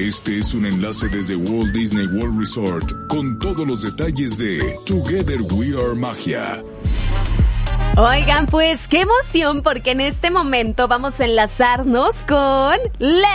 Este es un enlace desde Walt Disney World Resort con todos los detalles de Together We Are Magia. Oigan, pues qué emoción, porque en este momento vamos a enlazarnos con